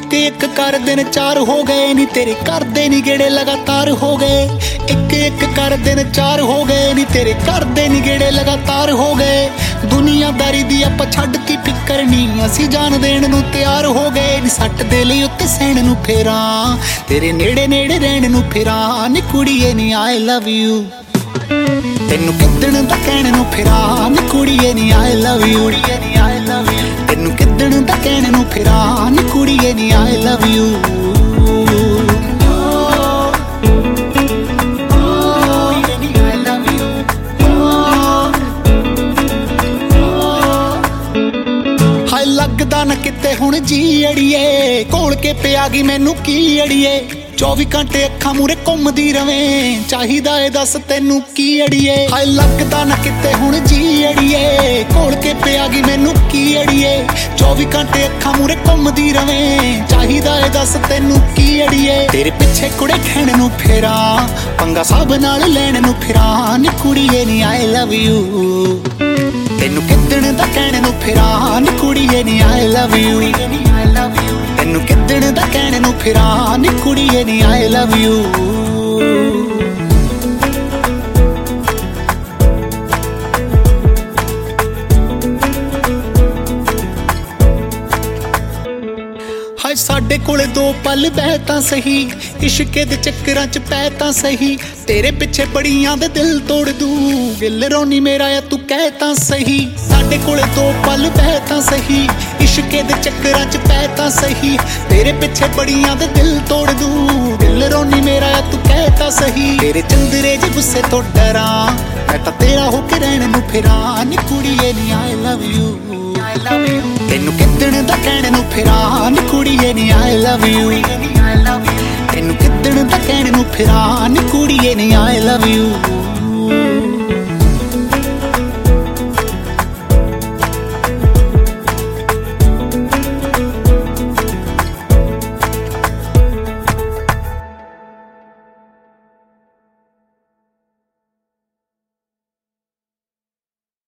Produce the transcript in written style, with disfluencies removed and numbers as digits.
ਇੱਕ ਇੱਕ ਕਰ ਦਿਨ ਚਾਰ ਹੋ ਗਏ ਨੀ ਤੇਰੇ ਕਰਦੇ ਨੀ ਗੇੜੇ ਲਗਾਤਾਰ ਹੋ ਗਏ। ਇੱਕ ਇੱਕ ਕਰ ਦਿਨ ਚਾਰ ਹੋ ਗਏ ਨੀ ਤੇਰੇ ਕਰਦੇ ਨੀ ਗੇੜੇ ਲਗਾਤਾਰ ਹੋ ਗਏ। ਦੁਨੀਆਦਾਰੀ ਦੀ ਆਪਾਂ ਛੱਡ ਕੇ ਫਿਕਰ ਨੀ ਅਸੀਂ ਜਾਨ ਦੇਣ ਨੂੰ ਤਿਆਰ ਹੋ ਗਏ ਨੀ। ਸੱਟ ਦੇ ਲਈ ਉੱਤੇ ਸਹਿਣ ਨੂੰ ਫੇਰਾਂ ਤੇਰੇ ਨੇੜੇ ਨੇੜੇ ਰਹਿਣ ਨੂੰ ਫਿਰਾਂ ਨੀ ਕੁੜੀਏ ਨੀ ਆਈ ਲਵ ਯੂ। ਤੈਨੂੰ ਕਿੱਦਣ ਦਾ ਕਹਿਣ ਨੂੰ ਫਿਰਾਂ ਨੀ ਕੁੜੀਏ ਨੀ ਆਈ ਲਵ ਯੂ। ਤੈਨੂੰ ਕਿੱਦਣ ਦਾ ਕਹਿਣ ਨੂੰ ਫਿਰਾਂ ਨੀ ਕੁੜੀਏ ਨੀ ਆਈ ਲਵ ਯੂ। ਹਾਏ ਲੱਗਦਾ ਨਾ ਕਿਤੇ ਹੁਣ ਜੀ ਅੜੀਏ ਘੋਲ ਕੇ ਪਿਆ ਗਈ ਮੈਨੂੰ ਕੀ ਅੜੀਏ। 24 ਘੰਟੇ ਅੱਖਾਂ ਮੂਰੇ ਘੁੰਮਦੀ ਰਵੇਂ ਚਾਹੀਦਾ ਏ ਦੱਸ ਤੈਨੂੰ ਕੀ ਅੜੀਏ। ਹਾਏ ਲੱਗਦਾ ਨਾ ਕਿਤੇ ਹੁਣ ਜੀ ਅੜੀਏ ਘੋਲ ਕੇ ਪਿਆ ਗਈ ਮੈਨੂੰ ਕੀ ਅੜੀਏ। 24 ਘੰਟੇ ਅੱਖਾਂ ਮੂਰੇ ਘੁੰਮਦੀ ਰਵੇਂ ਚਾਹੀਦਾ ਏ ਦੱਸ ਤੈਨੂੰ ਕੀ ਅੜੀਏ। ਤੇਰੇ ਪਿੱਛੇ ਕੁੜੇ ਖੈਣ ਨੂੰ ਫੇਰਾਂ ਪੰਗਾ ਸਭ ਨਾਲ ਲੈਣ ਨੂੰ ਫਿਰਾਂ ਨੀ ਕੁੜੀਏ ਨੀ ਆਈ ਲਵ ਯੂ। ਤੈਨੂੰ ਕਿੱਦਣ ਦਾ ਕਹਿਣ ਨੂੰ ਫਿਰਾਂ ਨੀ ਕੁੜੀਏ ਨੀ ਆਈ ਲਵ ਯੂ। ਤੈਨੂੰ ਕਿੱਦਣ ਦਾ ਕਹਿਣ ਨੂੰ ਫਿਰਾਂ ਨੀ ਕੁੜੀਏ ਨੀ ਆਈ ਲਵ ਯੂ। ਹਾਏ ਸਾਡੇ ਕੋਲੇ ਦੋ ਪਲ ਬਹਿ ਤਾਂ ਸਹੀ ਇਸ਼ਕੇ ਦੇ ਚੱਕਰਾਂ ਚ ਪੈ ਤਾਂ ਸਹੀ। ਤੇਰੇ ਪਿੱਛੇ ਬੜੀਆਂ ਦੇ ਦਿਲ ਤੋੜ ਦੂੰ ਗਿੱਲ ਰੋਣੀ ਮੇਰਾ ਆ ਤੂੰ ਕਹਿ ਤਾਂ ਸਹੀ। ਸਾਡੇ ਕੋਲੇ ਦੋ ਪਲ ਬਹਿ ਤਾਂ ਸਹੀ ਇਸ਼ਕੇ ਦੇ ਚੱਕਰਾਂ ਚ ਪੈ ਤਾਂ ਸਹੀ। ਤੇਰੇ ਪਿੱਛੇ ਬੜੀਆਂ ਦੇ ਦਿਲ ਤੋੜ ਦੂੰ ਗਿੱਲ ਰੋਣੀ ਮੇਰਾ ਆ ਤੂੰ ਕਹਿ ਤਾਂ ਸਹੀ। ਤੇਰੇ ਚੰਦਰੇ ਜੇ ਗੁੱਸੇ ਤੋਂ ਡਰਾਂ ਮੈਂ ਤਾਂ ਤੇਰਾ ਹੋ ਕੇ ਰਹਿਣ ਨੂੰ ਫਿਰਾਂ ਨੀ ਕੁੜੀਏ ਨੀ ਆਈ ਲਵ ਯੂ। ਤੈਨੂੰ ਕਿੱਦਣ ਦਾ ਕਹਿਣ ਨੂੰ ਫਿਰਾਂ ਨੀ ਕੁੜੀਏ ਨੀ ਆਈ ਲਵ ਯੂ। ਤੈਨੂੰ ਕਿੱਦਣ ਦਾ ਕਹਿਣ ਨੂੰ ਫਿਰਾਂ ਨੀ ਕੁੜੀਏ ਨੀ ਆਈ ਲਵ ਯੂ।